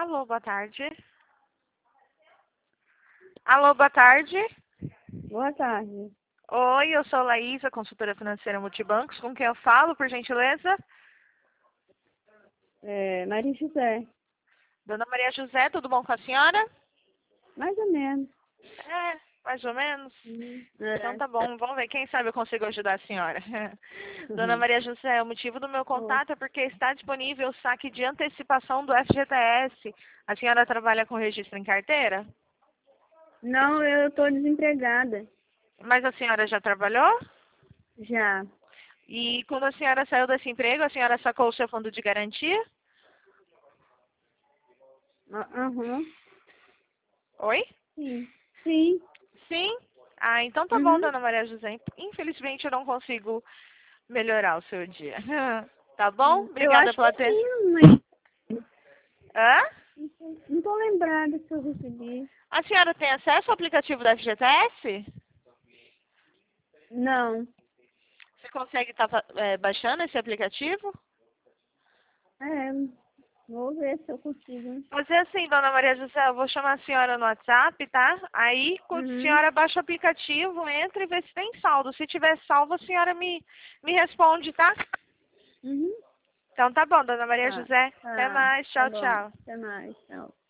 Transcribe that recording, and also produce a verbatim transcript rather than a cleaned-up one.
Alô, boa tarde. Alô, boa tarde. Boa tarde. Oi, eu sou Laísa, consultora financeira Multibancos. Com quem eu falo, por gentileza? É, Maria José. Dona Maria José, tudo bom com a senhora? Mais ou menos. É, mais ou menos. Uhum. Então É. tá bom, vamos ver, quem sabe eu consigo ajudar a senhora. Dona Uhum. Maria José, o motivo do meu Oi. contato é porque está disponível o saque de antecipação do F G T S. A senhora trabalha com registro em carteira? Não, eu estou desempregada. Mas a senhora já trabalhou? Já. E quando a senhora saiu desse emprego, a senhora sacou o seu fundo de garantia? Aham. Oi? Sim. Sim. Sim? Ah, então tá bom, Uhum. dona Maria José. Infelizmente eu não consigo melhorar o seu dia. Tá bom? Hum, Eu Obrigada acho pela que atenção. sim, mas Hã? não estou lembrada se eu recebi. A senhora tem acesso ao aplicativo da F G T S? Não. Você consegue estar baixando esse aplicativo? É, vou ver se eu consigo. Fazer assim, dona Maria José, eu vou chamar a senhora no WhatsApp, tá? Aí, quando a Uhum. senhora baixa o aplicativo, entra e vê se tem saldo. Se tiver salvo, a senhora me, me responde, tá? Uhum. Então tá bom, dona Maria Tá. José. Até Tá. mais. Tá Tchau, bom. tchau. Até mais. Tchau.